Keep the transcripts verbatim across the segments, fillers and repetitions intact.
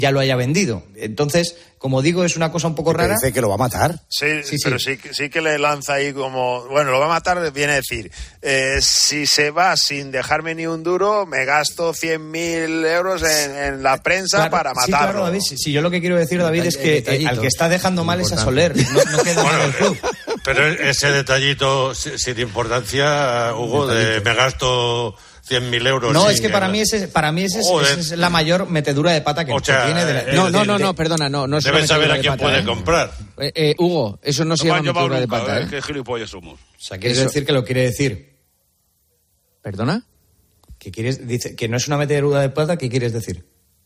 ya lo haya vendido. Entonces, como digo, es una cosa un poco rara. Dice que lo va a matar. Sí, sí, pero sí. sí, sí que le lanza ahí como... Bueno, lo va a matar, viene a decir, eh, si se va sin dejarme ni un duro, me gasto cien mil euros en, en la prensa claro, para matarlo. Sí, claro, David. Si sí, yo lo que quiero decir, David, es que eh, al que está dejando mal es a Soler. No, no queda mal el club. Pero ese detallito sin importancia, Hugo, de me gasto... cien mil euros. No, es que para mí ese, para mí ese es, esa es la mayor metedura de pata que, o sea, que tiene. De la, eh, no, no, de, no, de, no, perdona, no. no debes saber a quién pata, puede ¿eh? comprar. Eh, eh, Hugo, eso no se llama metedura de nunca, pata. ¿eh? ¿eh? Qué gilipollas somos. O sea, ¿quieres eso. decir que lo quiere decir? ¿Perdona? ¿Que quieres, dice, que no es una metedura de pata? ¿Qué quieres decir?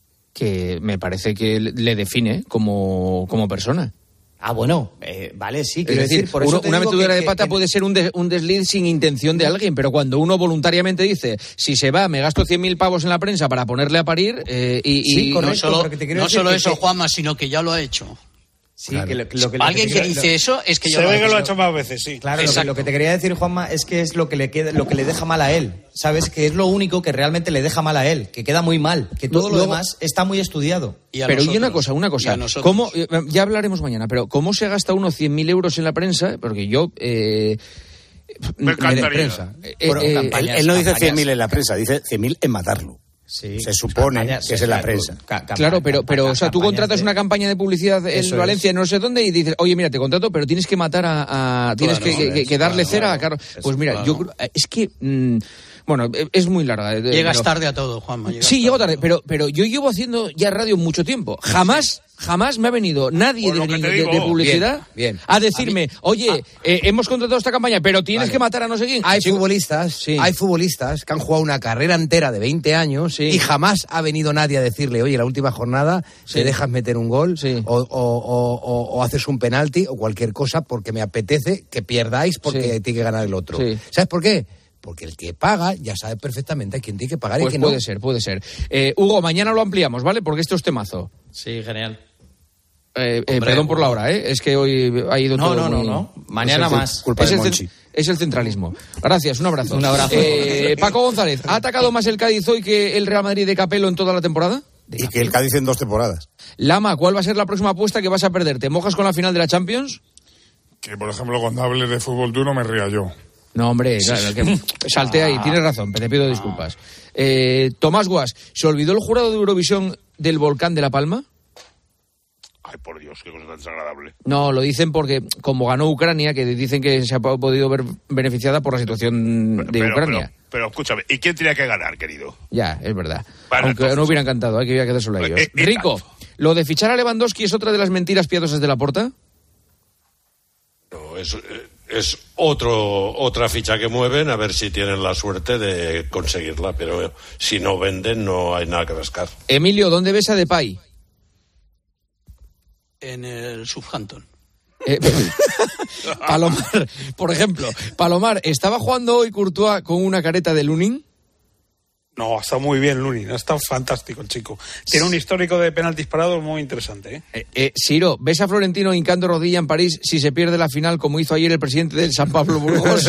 Que me parece que le define como, como persona. Ah, bueno, eh, vale, sí, Es quiero decir, decir, por eso uno, te una digo metedura que, de pata que, puede ser un, de, un desliz sin intención de alguien, pero cuando uno voluntariamente dice, si se va, me gasto cien mil pavos en la prensa para ponerle a parir, eh, y, sí, y correcto, no solo, pero que te quiero no decir solo que, eso, que, Juanma, sino que ya lo ha hecho. Sí, claro. que lo, lo que, Alguien lo que, que dice lo, eso es que ya Se lo ha ve hecho. que lo ha hecho más veces, sí. Claro, lo que, lo que te quería decir, Juanma, es que es lo que le queda, lo que le deja mal a él. ¿Sabes? Que es lo único que realmente le deja mal a él, que queda muy mal, que todo Luego, lo demás está muy estudiado. Y a pero nosotros, y una cosa, una cosa, y ¿cómo, ya hablaremos mañana, pero ¿cómo se gasta uno cien mil euros en la prensa? Porque yo... Eh, Me encantaría. Prensa. Eh, Bueno, eh, él, él no dice cien mil en la prensa, dice cien mil en matarlo. Sí, se supone campañas, que es en la claro, prensa. ca- ca- Claro, pero, pero o sea, tú contratas de... una campaña de publicidad en Eso Valencia, es. no sé dónde, y dices, oye, mira, te contrato, pero tienes que matar a... a tienes Claro, que, que, que darle claro, cera a claro. Carlos. Pues mira, Claro. yo creo- es que... Mmm, bueno, es muy larga. Llegas pero, tarde a todo, Juanma. Sí, llego tarde, pero, pero yo llevo haciendo ya radio mucho tiempo. Jamás... Jamás me ha venido nadie Por lo de, que te de- digo. de publicidad Bien, bien. a decirme, A mí- oye, ah. eh, hemos contratado esta campaña, pero tienes Vale. que matar a no sé quién. Hay Sí, futbolistas, sí. hay futbolistas que han jugado una carrera entera de veinte años Sí. y jamás ha venido nadie a decirle, oye, la última jornada Sí. te dejas meter un gol Sí. o, o- o- o- o haces un penalti o cualquier cosa porque me apetece que pierdáis porque Sí. tiene que ganar el otro. Sí. ¿Sabes por qué? Porque el que paga ya sabe perfectamente a quién tiene que pagar Pues y quién no. puede ser, puede ser. Eh, Hugo, mañana lo ampliamos, ¿vale? Porque esto es temazo. Sí, genial. Eh, eh, Hombre, perdón por la hora, ¿eh? Es que hoy ha ido No, todo no, no, muy- no. Mañana Es el- más. Culpa es, de el, cen- Monchi. es el centralismo. Gracias, un abrazo. Un abrazo. Eh, Paco González, ¿ha atacado más el Cádiz hoy que el Real Madrid de Capello en toda la temporada? Y que el Cádiz en dos temporadas. Lama, ¿cuál va a ser la próxima apuesta que vas a perder? ¿Te mojas con la final de la Champions? Que, por ejemplo, cuando hables de fútbol tú no me ría yo. No, hombre, claro, que salte ahí, tienes razón, te pido disculpas. Eh, Tomás Guas, ¿se olvidó el jurado de Eurovisión del volcán de La Palma? Ay, por Dios, qué cosa tan desagradable. No, lo dicen porque como ganó Ucrania, que dicen que se ha podido ver beneficiada por la situación de Pero, Ucrania. pero, pero escúchame, ¿y quién tenía que ganar, querido? Ya, es verdad. Vale, Aunque entonces- no hubieran cantado, hay que hubiera quedado solo ellos. Eh, eh, Rico, ¿lo de fichar a Lewandowski es otra de las mentiras piadosas de Laporta? No, es, es otro otra ficha que mueven, a ver si tienen la suerte de conseguirla, pero si no venden no hay nada que rascar. Emilio, ¿dónde ves a Depay? En el Southampton. Eh, Palomar, por ejemplo, Palomar, ¿estaba jugando hoy Courtois con una careta de Lunin? No, está muy bien Lunin, está fantástico el chico. Tiene un histórico de penaltis parados muy interesante, ¿eh? Eh, eh, Siro, ¿ves a Florentino hincando rodilla en París si se pierde la final como hizo ayer el presidente del San Pablo Burgos?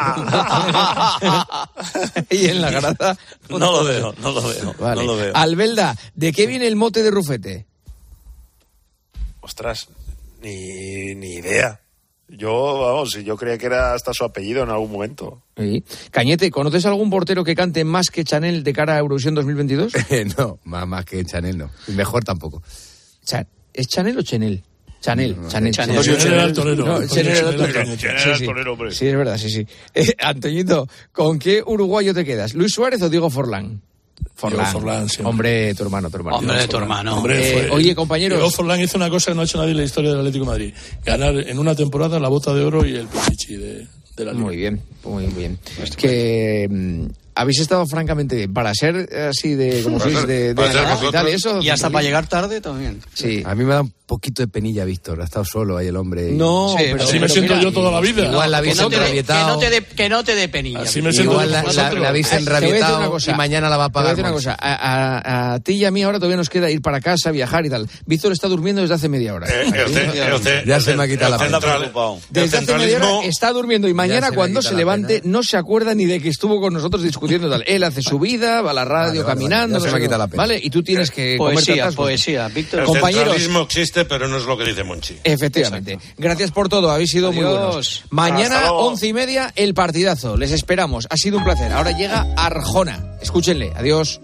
Y en la grada. No lo veo, no lo veo, Vale. no lo veo. Albelda, ¿de qué viene el mote de Rufete? Ostras, ni, ni idea. Yo, vamos, yo creía que era hasta su apellido en algún momento. Sí. Cañete, ¿conoces algún portero que cante más que Chanel de cara a Eurovisión dos mil veintidós? no, más, más que Chanel no. Y mejor tampoco. Cha- ¿Es Chanel o Chanel? Chanel, No, Chanel. Chanel. Chanel. Chanel era el torero. No, Chanel era el torero. Chanel era Sí, el sí. torero, hombre. Sí, es verdad, sí, sí. Eh, Antoñito, ¿con qué uruguayo te quedas? ¿Luis Suárez o Diego Forlán? Forlán. Diego Forlán, siempre. Hombre, tu hermano, tu hermano. Hombre, tu hermano. Hombre, Eh, fue- oye, compañeros. Diego Forlán hizo una cosa que no ha hecho nadie en la historia del Atlético de Madrid. Ganar en una temporada la bota de oro y el Pichichi de, de la Liga. Muy bien, muy bien. Es que mm, habéis estado francamente bien. Para ser así de, como Para sois, ser- de, de para ser la capital, vosotros. eso. Y hasta para llegar tarde también. Sí. A mí me da un poquito de penilla, Víctor. Ha estado solo ahí el hombre. y- No, Sí, pero, así Así me pero siento mira, yo toda la vida. Igual la Que habéis no, te dé, que, enrabietado. no te dé, que no te dé penilla. Así me siento Igual yo la, con la, vosotros. la habéis Te voy a decir enrabietado una cosa. y mañana la va a Te voy a pagar. decir una Monchi. cosa, a, a- a ti y a mí ahora todavía nos queda ir para casa, viajar y tal. Víctor está durmiendo desde hace media hora. Eh, el ce- el ce- Ya se me ha quitado la el pena. central- preocupado. el Desde hace media hora centralismo- está durmiendo y mañana se me cuando quita se la levante pena. no se acuerda ni de que estuvo con nosotros discutiendo. discutiendo tal. Él hace su vida, va a la radio Vale, vale, caminando, vale, ya no se me sé quita qué. la pena. ¿Vale? Y tú tienes que Poesía, comerte atascos. poesía. Víctor, El Compañeros. centralismo existe, pero no es lo que dice Monchi. Efectivamente. Gracias por todo, habéis sido muy Adiós. buenos. Mañana, Hasta luego. once y media, el partidazo. Les esperamos. Ha sido un placer. Ahora llega Arjona. Escúchenle. Adiós.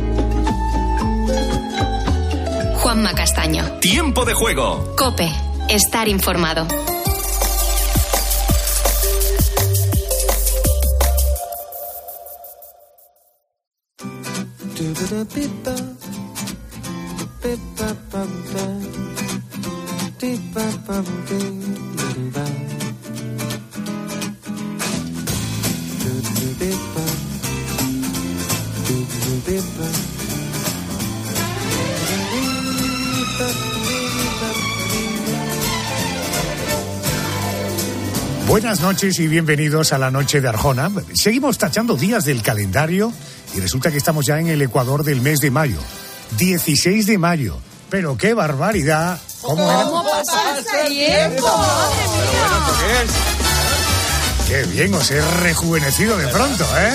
Juanma Castaño. Tiempo de juego. COPE. Estar informado. Buenas noches y bienvenidos a la noche de Arjona. Seguimos tachando días del calendario y resulta que estamos ya en el Ecuador del mes de mayo. dieciséis de mayo. Pero qué barbaridad. ¿Cómo, ¿Cómo pasa el tiempo? ¡Madre mía! Qué bien, os he rejuvenecido de pronto, ¿eh?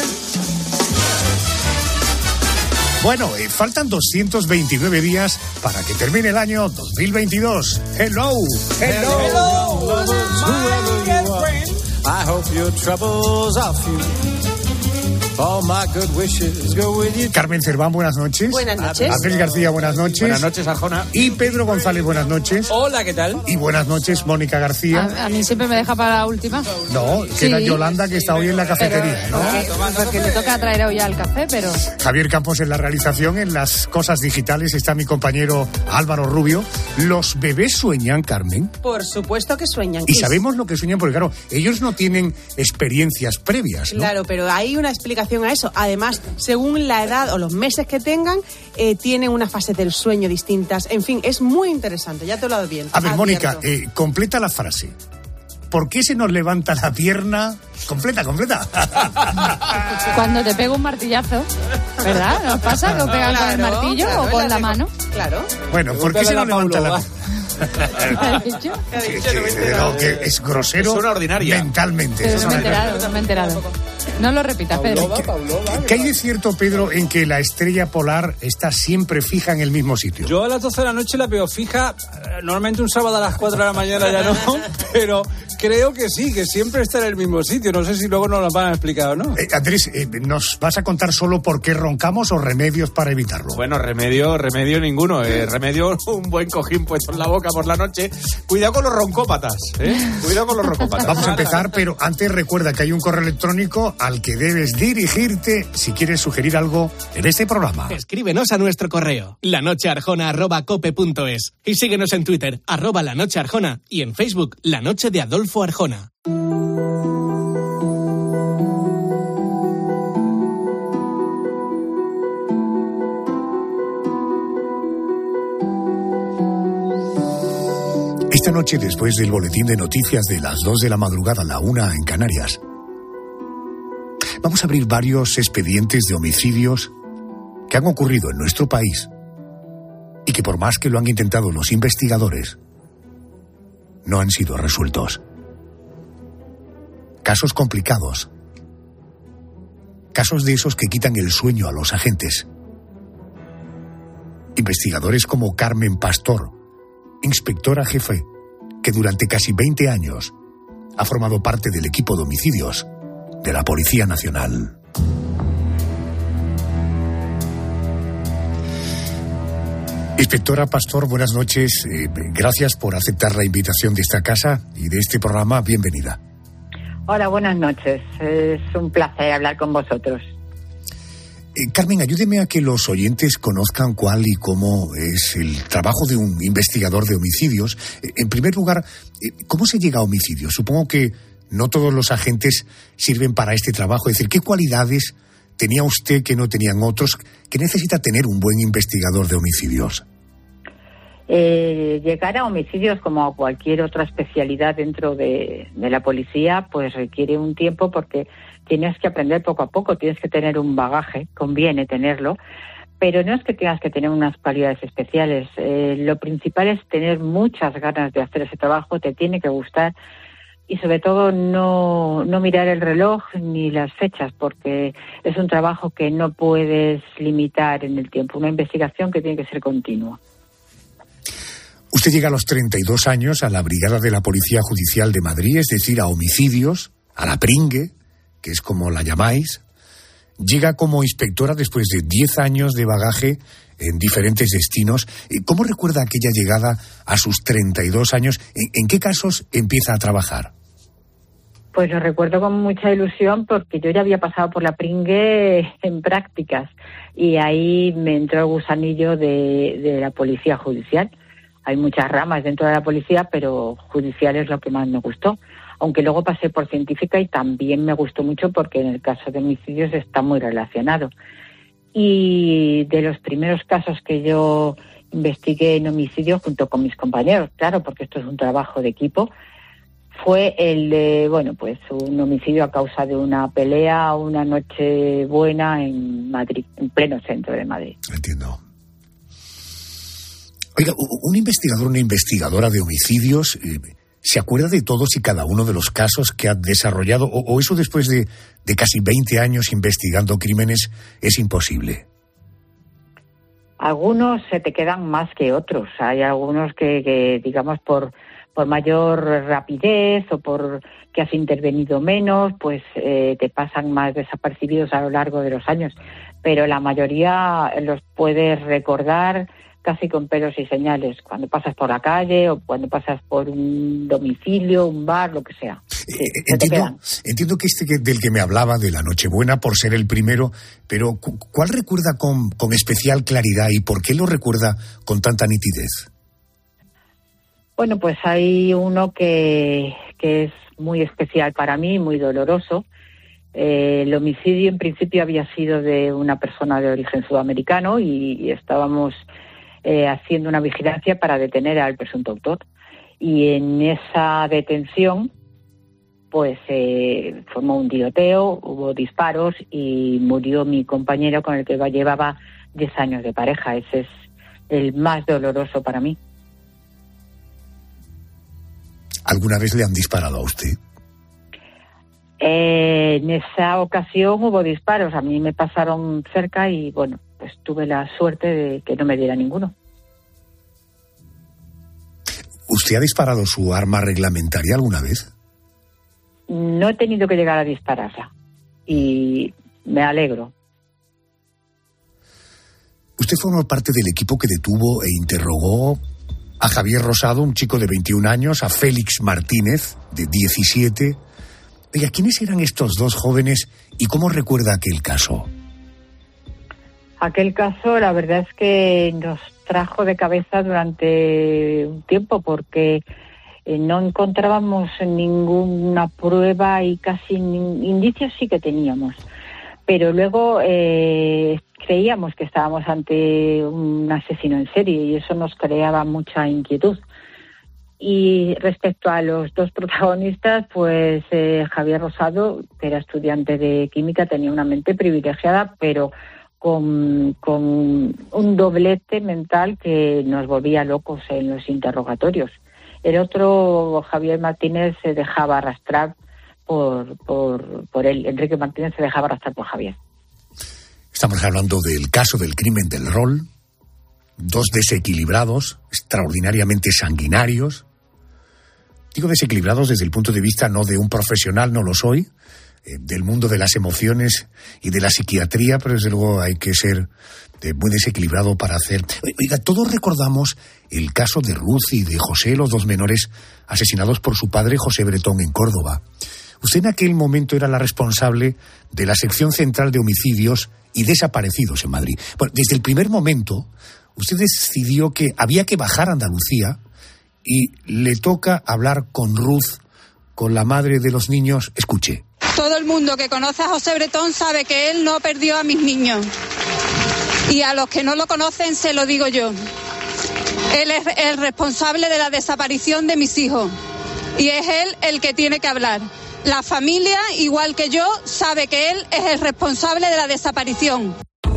Bueno, eh, faltan doscientos veintinueve días para que termine el año dos mil veintidós. Hello, hello. Hello. I hope your troubles off you. All my good wishes go with you. Carmen Cerván, buenas noches. Buenas noches. Andrés García, buenas noches. Buenas noches, Arjona. Y Pedro González, buenas noches. Hola, ¿qué tal? Y buenas noches, Mónica García. A, a mí siempre me deja para la última. No, queda Sí. Yolanda, que está hoy en la cafetería, ¿no? Porque, porque le toca traer hoy al café, pero... Javier Campos en la realización. En las cosas digitales está mi compañero Álvaro Rubio. ¿Los bebés sueñan, Carmen? Por supuesto que sueñan. Y sabemos lo que sueñan porque, claro, ellos no tienen experiencias previas, ¿no? Claro, pero hay una explicación a eso. Además, según la edad o los meses que tengan, eh, tienen unas fases del sueño distintas. En fin, es muy interesante. Ya te lo advierto. A ver, Advierto. Mónica, eh, completa la frase. ¿Por qué se nos levanta la pierna? Completa, completa. Cuando te pega un martillazo, ¿verdad? ¿Nos pasa que os pegan con el Claro, martillo claro, o con es la la mano? Claro. Bueno, ¿por qué se nos levanta la pierna? ¿Qué has dicho? Que, que- no, que es grosero Es una ordinaria. mentalmente. Pero Es no me he una- enterado, no me he enterado. No lo repitas, Pedro. ¿Qué hay de cierto, Pedro, en que la estrella polar está siempre fija en el mismo sitio? Yo a las doce de la noche la veo fija, eh, normalmente un sábado a las cuatro de la mañana ya no, pero creo que sí, que siempre está en el mismo sitio. No sé si luego nos lo van a explicar o no. Eh, Andrés, eh, ¿nos vas a contar solo por qué roncamos o remedios para evitarlo? Bueno, remedio, remedio ninguno. Eh, remedio, un buen cojín puesto en la boca por la noche. Cuidado con los roncópatas, ¿eh? Cuidado con los roncópatas. Vamos a empezar, pero antes recuerda que hay un correo electrónico al que debes dirigirte si quieres sugerir algo en este programa. Escríbenos a nuestro correo, lanochearjona arroba cope punto es, y síguenos en Twitter, arroba lanochearjona, y en Facebook, La Noche de Adolfo Arjona. Esta noche, después del boletín de noticias de las dos de la madrugada, la una en Canarias, vamos a abrir varios expedientes de homicidios que han ocurrido en nuestro país y que, por más que lo han intentado los investigadores, no han sido resueltos. Casos complicados. Casos de esos que quitan el sueño a los agentes. Investigadores como Carmen Pastor, inspectora jefe, que durante casi veinte años ha formado parte del equipo de homicidios de la Policía Nacional. Inspectora Pastor, buenas noches. Eh, gracias por aceptar la invitación de esta casa y de este programa. Bienvenida. Hola, buenas noches. Es un placer hablar con vosotros. Eh, Carmen, ayúdeme a que los oyentes conozcan cuál y cómo es el trabajo de un investigador de homicidios. Eh, en primer lugar, eh, ¿cómo se llega a homicidios? Supongo que no todos los agentes sirven para este trabajo. Es decir, ¿qué cualidades tenía usted que no tenían otros? ¿Qué necesita tener un buen investigador de homicidios? Eh, llegar a homicidios, como cualquier otra especialidad dentro de, de la policía, pues requiere un tiempo porque tienes que aprender poco a poco, tienes que tener un bagaje, conviene tenerlo, pero no es que tengas que tener unas cualidades especiales. Eh, lo principal es tener muchas ganas de hacer ese trabajo, te tiene que gustar, y sobre todo no, no mirar el reloj ni las fechas, porque es un trabajo que no puedes limitar en el tiempo, una investigación que tiene que ser continua. Usted llega a los treinta y dos años a la Brigada de la Policía Judicial de Madrid, es decir, a homicidios, a la pringue, que es como la llamáis. Llega como inspectora después de diez años de bagaje en diferentes destinos. ¿Cómo recuerda aquella llegada a sus treinta y dos años? ¿En, en qué casos empieza a trabajar? Pues lo recuerdo con mucha ilusión porque yo ya había pasado por la pringue en prácticas y ahí me entró el gusanillo de, de la Policía Judicial. Hay muchas ramas dentro de la policía, pero judicial es lo que más me gustó. Aunque luego pasé por científica y también me gustó mucho porque en el caso de homicidios está muy relacionado. Y de los primeros casos que yo investigué en homicidio junto con mis compañeros, claro, porque esto es un trabajo de equipo, fue el de, bueno, pues un homicidio a causa de una pelea una noche buena en Madrid, en pleno centro de Madrid. Entiendo. Oiga, un investigador, una investigadora de homicidios, eh, ¿se acuerda de todos y cada uno de los casos que ha desarrollado? ¿O, o eso después de, de casi veinte años investigando crímenes es imposible? Algunos se te quedan más que otros. Hay algunos que, que digamos, por, por mayor rapidez o por que has intervenido menos, pues eh, te pasan más desapercibidos a lo largo de los años. Pero la mayoría los puedes recordar casi con pelos y señales, cuando pasas por la calle o cuando pasas por un domicilio, un bar, lo que sea. Sí, eh, entiendo, entiendo que este que, del que me hablaba, de la Nochebuena, por ser el primero, pero ¿cuál recuerda con, con especial claridad y por qué lo recuerda con tanta nitidez? Bueno, pues hay uno que, que es muy especial para mí, muy doloroso. Eh, el homicidio en principio había sido de una persona de origen sudamericano y, y estábamos Eh, haciendo una vigilancia para detener al presunto autor. Y en esa detención, pues eh, formó un tiroteo, hubo disparos y murió mi compañero con el que llevaba diez años de pareja. Ese es el más doloroso para mí. ¿Alguna vez le han disparado a usted? Eh, en esa ocasión hubo disparos. A mí me pasaron cerca y, bueno, pues tuve la suerte de que no me diera ninguno. ¿Usted ha disparado su arma reglamentaria alguna vez? No he tenido que llegar a dispararla y me alegro. Usted formó parte del equipo que detuvo e interrogó a Javier Rosado, un chico de veintiún años, a Félix Martínez, de diecisiete. Oiga, ¿quiénes eran estos dos jóvenes y cómo recuerda aquel caso? Aquel caso, la verdad es que nos trajo de cabeza durante un tiempo porque eh, no encontrábamos ninguna prueba y casi ni, indicios sí que teníamos. Pero luego eh, creíamos que estábamos ante un asesino en serie y eso nos creaba mucha inquietud. Y respecto a los dos protagonistas, pues eh, Javier Rosado, que era estudiante de química, tenía una mente privilegiada, pero Con, con un doblete mental que nos volvía locos en los interrogatorios. El otro, Javier Martínez, se dejaba arrastrar por, por, por él. Enrique Martínez se dejaba arrastrar por Javier. Estamos hablando del caso del crimen del rol. Dos desequilibrados, extraordinariamente sanguinarios. Digo desequilibrados desde el punto de vista no de un profesional, no lo soy, del mundo de las emociones y de la psiquiatría, pero desde luego hay que ser muy desequilibrado para hacer... Oiga, todos recordamos el caso de Ruth y de José, los dos menores asesinados por su padre José Bretón en Córdoba. Usted en aquel momento era la responsable de la sección central de homicidios y desaparecidos en Madrid. Bueno, desde el primer momento, usted decidió que había que bajar a Andalucía y le toca hablar con Ruth, con la madre de los niños. Escuche. Todo el mundo que conoce a José Bretón sabe que él no perdió a mis niños. Y a los que no lo conocen se lo digo yo. Él es el responsable de la desaparición de mis hijos. Y es él el que tiene que hablar. La familia, igual que yo, sabe que él es el responsable de la desaparición.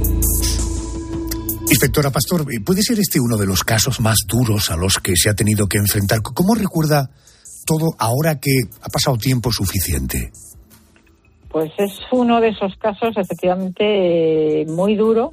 Inspectora Pastor, ¿puede ser este uno de los casos más duros a los que se ha tenido que enfrentar? ¿Cómo recuerda todo ahora que ha pasado tiempo suficiente? Pues es uno de esos casos efectivamente eh, muy duro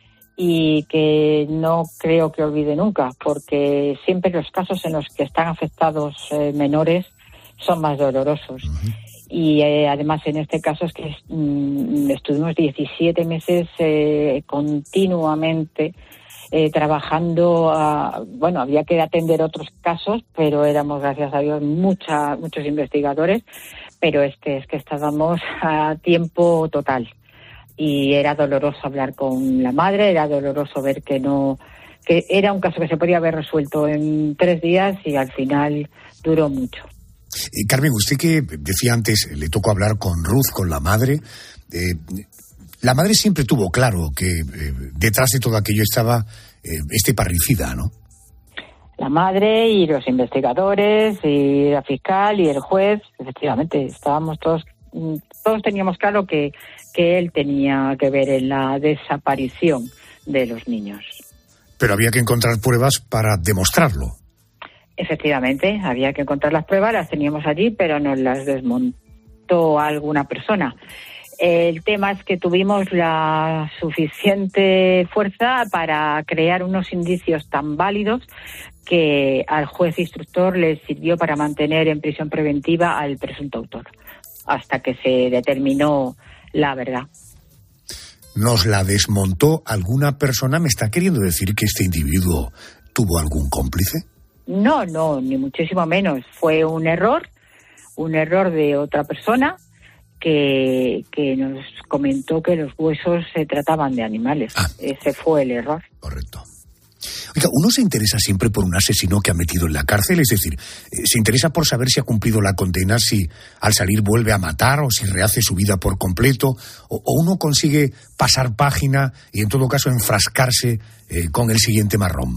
y que no creo que olvide nunca, porque siempre los casos en los que están afectados eh, menores son más dolorosos. Uh-huh. Y eh, además en este caso es que mm, estuvimos diecisiete meses eh, continuamente eh, trabajando. A, bueno, había que atender otros casos, pero éramos, gracias a Dios, mucha, muchos investigadores, pero este es que estábamos a tiempo total. Y era doloroso hablar con la madre, era doloroso ver que no, que era un caso que se podía haber resuelto en tres días y al final duró mucho. Eh, Carmen, usted que decía antes, le tocó hablar con Ruth, con la madre. Eh, la madre siempre tuvo claro que eh, detrás de todo aquello estaba eh, este parricida, ¿no? La madre y los investigadores y la fiscal y el juez, efectivamente, estábamos todos, todos teníamos claro que, que él tenía que ver en la desaparición de los niños. Pero había que encontrar pruebas para demostrarlo. Efectivamente, había que encontrar las pruebas, las teníamos allí, pero nos las desmontó alguna persona. El tema es que tuvimos la suficiente fuerza para crear unos indicios tan válidos que al juez instructor le sirvió para mantener en prisión preventiva al presunto autor, hasta que se determinó la verdad. ¿Nos la desmontó alguna persona? ¿Me está queriendo decir que este individuo tuvo algún cómplice? No, no, ni muchísimo menos. Fue un error, un error de otra persona que, que nos comentó que los huesos se trataban de animales. Ah. Ese fue el error. Correcto. Oiga, uno se interesa siempre por un asesino que ha metido en la cárcel, es decir, se interesa por saber si ha cumplido la condena, si al salir vuelve a matar o si rehace su vida por completo, o, o uno consigue pasar página y en todo caso enfrascarse eh, con el siguiente marrón.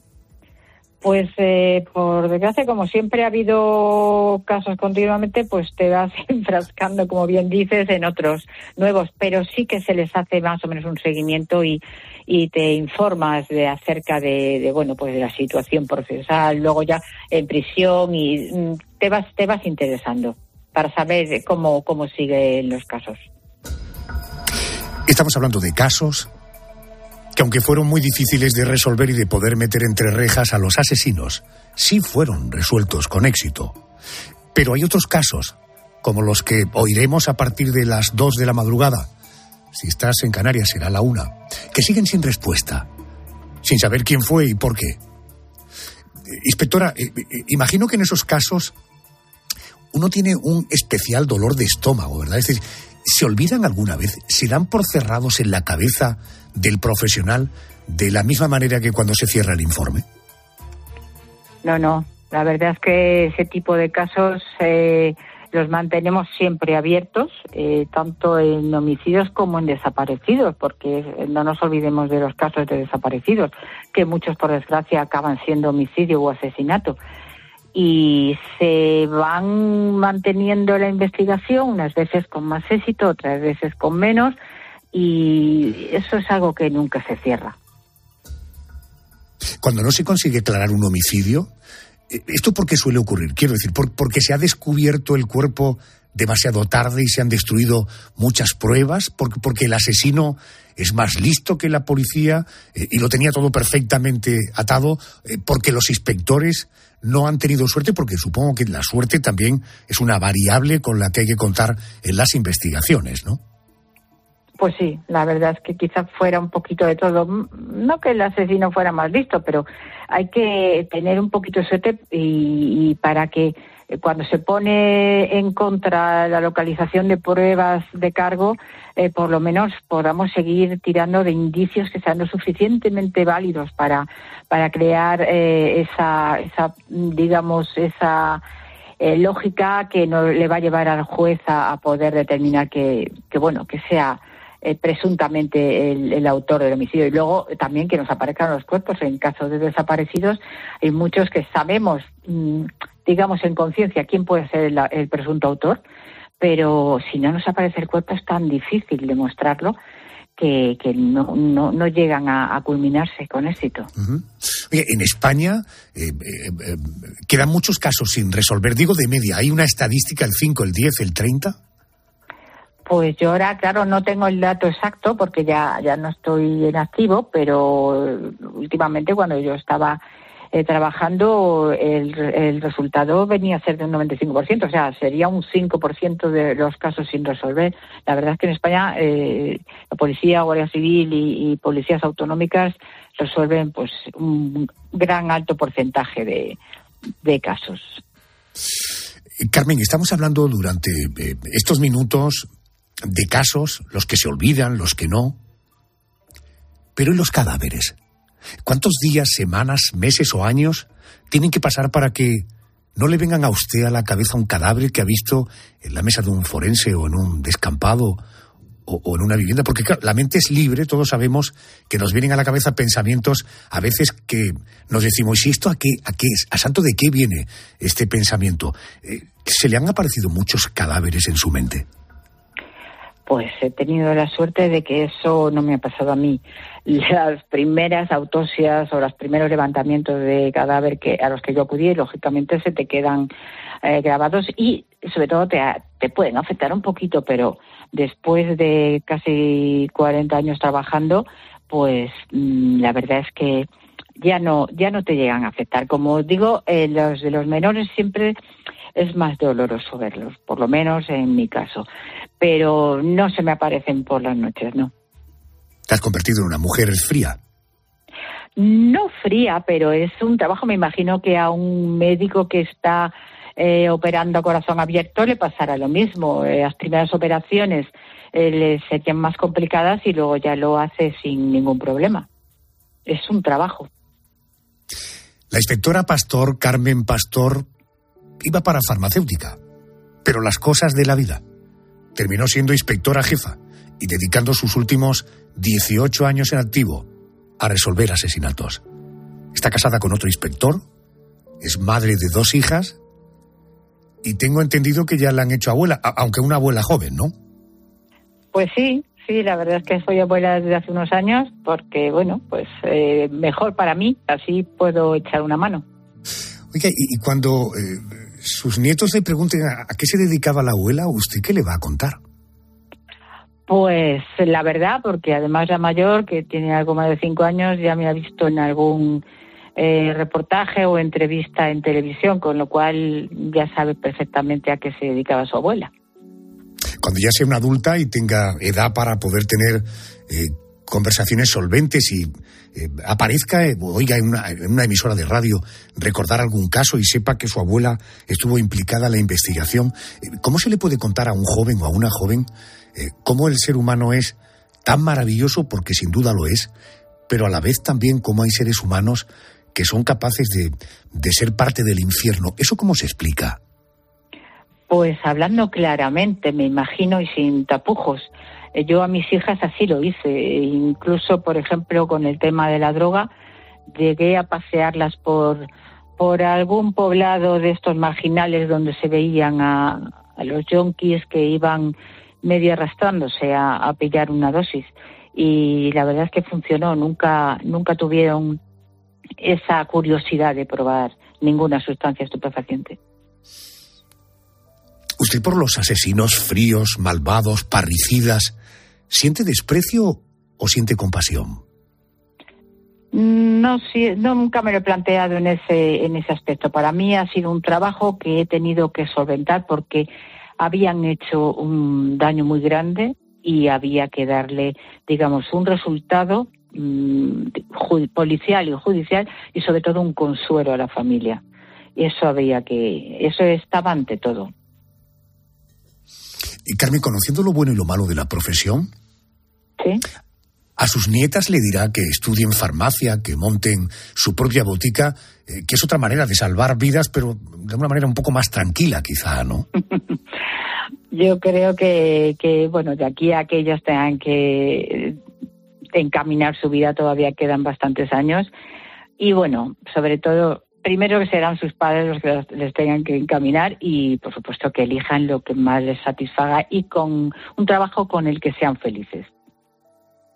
Pues eh, por desgracia, como siempre ha habido casos continuamente, pues te vas enfrascando, como bien dices, en otros nuevos, pero sí que se les hace más o menos un seguimiento y, y te informas de acerca de, de bueno pues de la situación procesal, luego ya en prisión y mm, te vas te vas interesando para saber cómo cómo siguen los casos. Estamos hablando de casos que, aunque fueron muy difíciles de resolver y de poder meter entre rejas a los asesinos, sí fueron resueltos con éxito. Pero hay otros casos, como los que oiremos a partir de las dos de la madrugada. Si estás en Canarias será la una, que siguen sin respuesta, sin saber quién fue y por qué. Inspectora, eh, eh, imagino que en esos casos uno tiene un especial dolor de estómago, ¿verdad? Es decir, ¿se olvidan alguna vez? ¿Se dan por cerrados en la cabeza del profesional de la misma manera que cuando se cierra el informe? No, no. La verdad es que ese tipo de casos eh, los mantenemos siempre abiertos, eh, tanto en homicidios como en desaparecidos, porque no nos olvidemos de los casos de desaparecidos, que muchos, por desgracia, acaban siendo homicidio o asesinato. Y se van manteniendo la investigación, unas veces con más éxito, otras veces con menos, y eso es algo que nunca se cierra. Cuando no se consigue aclarar un homicidio, ¿esto por qué suele ocurrir? Quiero decir, ¿por, porque se ha descubierto el cuerpo demasiado tarde y se han destruido muchas pruebas? ¿Porque, porque el asesino es más listo que la policía eh, y lo tenía todo perfectamente atado? Eh, ¿Porque los inspectores no han tenido suerte? Porque supongo que la suerte también es una variable con la que hay que contar en las investigaciones, ¿no? Pues sí, la verdad es que quizás fuera un poquito de todo. No que el asesino fuera más listo, pero hay que tener un poquito de suerte y, y para que cuando se pone en contra la localización de pruebas de cargo, eh, por lo menos podamos seguir tirando de indicios que sean lo suficientemente válidos para para crear eh, esa esa digamos esa eh, lógica que no le va a llevar al juez a, a poder determinar que que bueno que sea Eh, presuntamente el, el autor del homicidio. Y luego también que nos aparezcan los cuerpos. En casos de desaparecidos hay muchos que sabemos, mmm, digamos en conciencia, quién puede ser el, el presunto autor, pero si no nos aparece el cuerpo es tan difícil demostrarlo que, que no, no, no llegan a, a culminarse con éxito. Uh-huh. Oye, en España eh, eh, eh, quedan muchos casos sin resolver. Digo de media, ¿hay una estadística, el cinco, el diez, el treinta? Pues yo ahora, claro, no tengo el dato exacto porque ya, ya no estoy en activo, pero últimamente cuando yo estaba eh, trabajando, el, el resultado venía a ser de un noventa y cinco por ciento, o sea, sería un cinco por ciento de los casos sin resolver. La verdad es que en España eh, la policía, Guardia Civil y, y policías autonómicas resuelven pues un gran alto porcentaje de, de casos. Carmen, estamos hablando durante eh, estos minutos de casos, los que se olvidan, los que no. Pero ¿y los cadáveres? ¿Cuántos días, semanas, meses o años tienen que pasar para que no le vengan a usted a la cabeza un cadáver que ha visto en la mesa de un forense o en un descampado o, o en una vivienda? Porque claro, la mente es libre, todos sabemos que nos vienen a la cabeza pensamientos a veces que nos decimos, ¿y esto a qué, a qué es? ¿A santo de qué viene este pensamiento? Eh, ¿Se le han aparecido muchos cadáveres en su mente? Pues he tenido la suerte de que eso no me ha pasado a mí. Las primeras autopsias o los primeros levantamientos de cadáver que a los que yo acudí, lógicamente se te quedan eh, grabados y sobre todo te, te pueden afectar un poquito, pero después de casi cuarenta años trabajando, pues mmm, la verdad es que ya no ya no te llegan a afectar. Como digo, eh, los de los menores siempre es más doloroso verlos, por lo menos en mi caso. Pero no se me aparecen por las noches, no. ¿Te has convertido en una mujer fría? No fría, pero es un trabajo, me imagino que a un médico que está eh, operando a corazón abierto le pasará lo mismo. Eh, las primeras operaciones eh, le serían más complicadas y luego ya lo hace sin ningún problema. Es un trabajo. La inspectora Pastor, Carmen Pastor, iba para farmacéutica, pero las cosas de la vida. Terminó siendo inspectora jefa y dedicando sus últimos dieciocho años en activo a resolver asesinatos. Está casada con otro inspector, es madre de dos hijas y tengo entendido que ya la han hecho abuela, aunque una abuela joven, ¿no? Pues sí, sí, la verdad es que soy abuela desde hace unos años porque, bueno, pues eh, mejor para mí, así puedo echar una mano. Oiga, y, y cuando eh, sus nietos le pregunten a, a qué se dedicaba la abuela, ¿usted qué le va a contar? Pues la verdad, porque además la mayor, que tiene algo más de cinco años, ya me ha visto en algún eh, reportaje o entrevista en televisión, con lo cual ya sabe perfectamente a qué se dedicaba su abuela. Cuando ya sea una adulta y tenga edad para poder tener eh, conversaciones solventes y eh, aparezca, eh, oiga, en una, en una emisora de radio, recordar algún caso y sepa que su abuela estuvo implicada en la investigación, eh, ¿cómo se le puede contar a un joven o a una joven eh, cómo el ser humano es tan maravilloso, porque sin duda lo es, pero a la vez también cómo hay seres humanos que son capaces de, de ser parte del infierno? ¿Eso cómo se explica? Pues hablando claramente, me imagino, y sin tapujos. Yo a mis hijas así lo hice, incluso, por ejemplo, con el tema de la droga, llegué a pasearlas por, por algún poblado de estos marginales donde se veían a, a los yonkis que iban medio arrastrándose a, a pillar una dosis. Y la verdad es que funcionó, nunca, nunca tuvieron esa curiosidad de probar ninguna sustancia estupefaciente. ¿Usted por los asesinos fríos, malvados, parricidas, siente desprecio o siente compasión? No, sí, nunca me lo he planteado en ese, en ese aspecto. Para mí ha sido un trabajo que he tenido que solventar porque habían hecho un daño muy grande y había que darle, digamos, un resultado mmm, policial y judicial y sobre todo un consuelo a la familia. Y eso había que, eso estaba ante todo. Y Carmen, conociendo lo bueno y lo malo de la profesión, ¿sí? A sus nietas le dirá que estudien farmacia, que monten su propia botica, eh, que es otra manera de salvar vidas, pero de una manera un poco más tranquila, quizá, ¿no? Yo creo que, que, bueno, de aquí a que ellos tengan que encaminar su vida todavía quedan bastantes años. Y bueno, sobre todo, primero que serán sus padres los que les tengan que encaminar y, por supuesto, que elijan lo que más les satisfaga y con un trabajo con el que sean felices.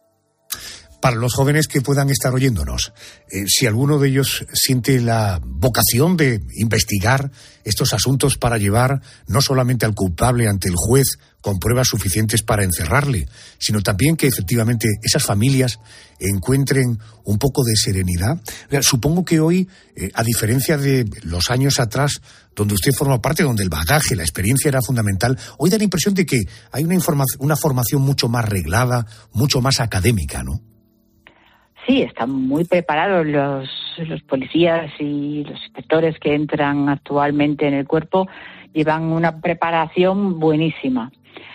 Para los jóvenes que puedan estar oyéndonos, eh, si alguno de ellos siente la vocación de investigar estos asuntos para llevar no solamente al culpable ante el juez con pruebas suficientes para encerrarle, sino también que efectivamente esas familias encuentren un poco de serenidad. Supongo que hoy, eh, a diferencia de los años atrás, donde usted forma parte, donde el bagaje, la experiencia era fundamental, hoy da la impresión de que hay una, informa- una formación mucho más reglada, mucho más académica, ¿no? Sí, están muy preparados los, los policías y los inspectores que entran actualmente en el cuerpo, llevan una preparación buenísima.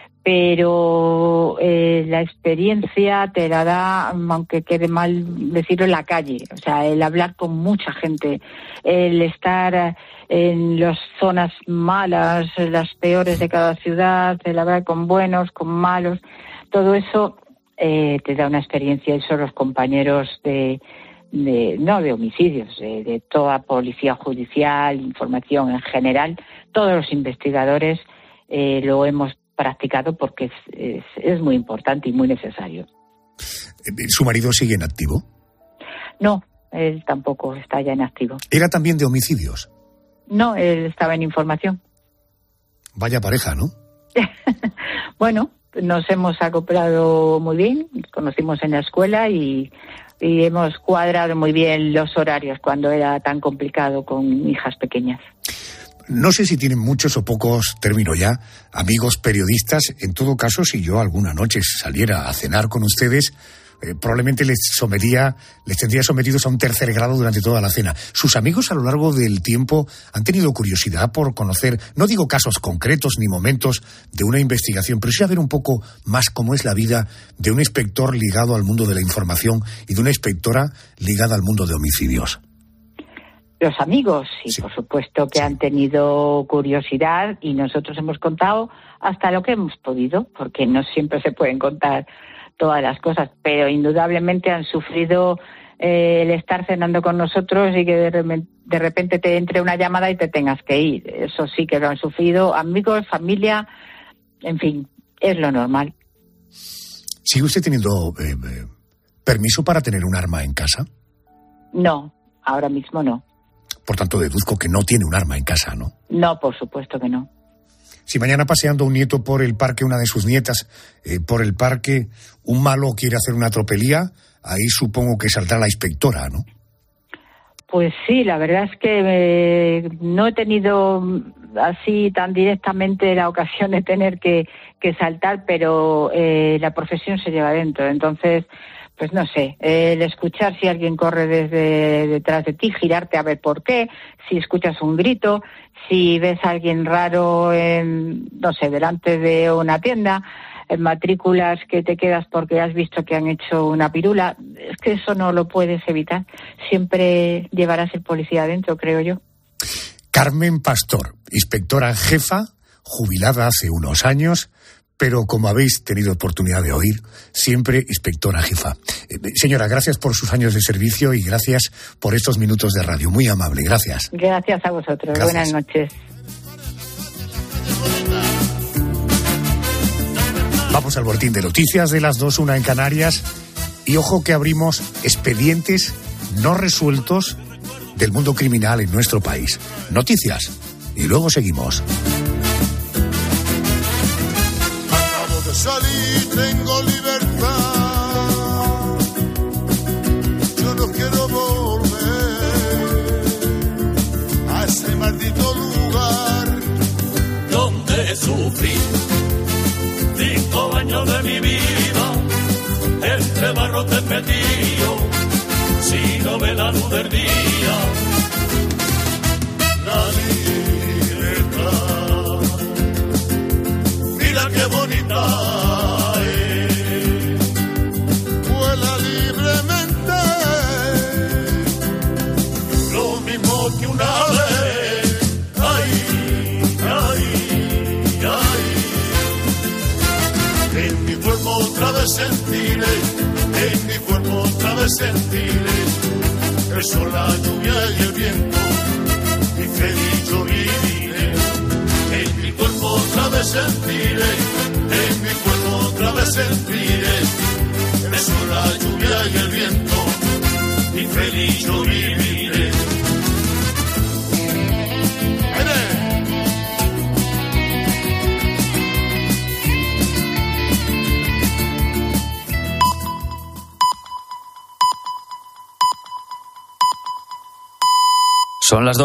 Pero eh, la experiencia te la da, aunque quede mal decirlo, en la calle. O sea, el hablar con mucha gente, el estar en las zonas malas, las peores de cada ciudad, el hablar con buenos, con malos, todo eso eh, te da una experiencia. Y son los compañeros de, de no de homicidios, de, de toda policía judicial, información en general, todos los investigadores eh, lo hemos practicado porque es, es, es muy importante y muy necesario. ¿Su marido sigue en activo? No, él tampoco está ya en activo. ¿Era también de homicidios? No, él estaba en información. Vaya pareja, ¿no? Bueno, nos hemos acoplado muy bien, nos conocimos en la escuela y, y hemos cuadrado muy bien los horarios cuando era tan complicado con hijas pequeñas. No sé si tienen muchos o pocos, termino ya, amigos periodistas. En todo caso, si yo alguna noche saliera a cenar con ustedes, eh, probablemente les sometería, les tendría sometidos a un tercer grado durante toda la cena. ¿Sus amigos a lo largo del tiempo han tenido curiosidad por conocer, no digo casos concretos ni momentos de una investigación, pero sí saber un poco más cómo es la vida de un inspector ligado al mundo de la información y de una inspectora ligada al mundo de homicidios? Los amigos, sí, sí, por supuesto que sí han tenido curiosidad y nosotros hemos contado hasta lo que hemos podido, porque no siempre se pueden contar todas las cosas, pero indudablemente han sufrido eh, el estar cenando con nosotros y que de, re- de repente te entre una llamada y te tengas que ir. Eso sí que lo han sufrido amigos, familia, en fin, es lo normal. ¿Sigue usted teniendo eh, eh, permiso para tener un arma en casa? No, ahora mismo no. Por tanto, deduzco que no tiene un arma en casa, ¿no? No, por supuesto que no. Si mañana paseando un nieto por el parque, una de sus nietas, eh, por el parque, un malo quiere hacer una tropelía, ahí supongo que saldrá la inspectora, ¿no? Pues sí, la verdad es que eh, no he tenido así tan directamente la ocasión de tener que, que saltar, pero eh, la profesión se lleva dentro, entonces... Pues no sé, eh, el escuchar si alguien corre desde detrás de ti, girarte a ver por qué, si escuchas un grito, si ves a alguien raro, en, no sé, delante de una tienda, en matrículas que te quedas porque has visto que han hecho una pirula, es que eso no lo puedes evitar. Siempre llevarás el policía adentro, creo yo. Carmen Pastor, inspectora jefa, jubilada hace unos años, pero como habéis tenido oportunidad de oír, siempre inspectora jefa. Eh, señora, gracias por sus años de servicio y gracias por estos minutos de radio. Muy amable, gracias. Gracias a vosotros. Gracias. Buenas noches. Vamos al boletín de noticias de las dos, una en Canarias. Y ojo que abrimos expedientes no resueltos del mundo criminal en nuestro país. Noticias. Y luego seguimos. Salí, tengo libertad, yo no quiero volver a ese maldito lugar donde sufrí cinco años de mi vida, entre barrotes metido, sin no ver la luz del día, la libertad, mira qué bonita. Que una vez, ay, ay, ay, en mi cuerpo otra vez sentiré, en mi cuerpo otra vez sentiré, el sol, la lluvia y el viento, y feliz yo viviré, en mi cuerpo otra vez sentiré, en mi cuerpo otra vez sentiré, el sol, la lluvia y el Son las dos.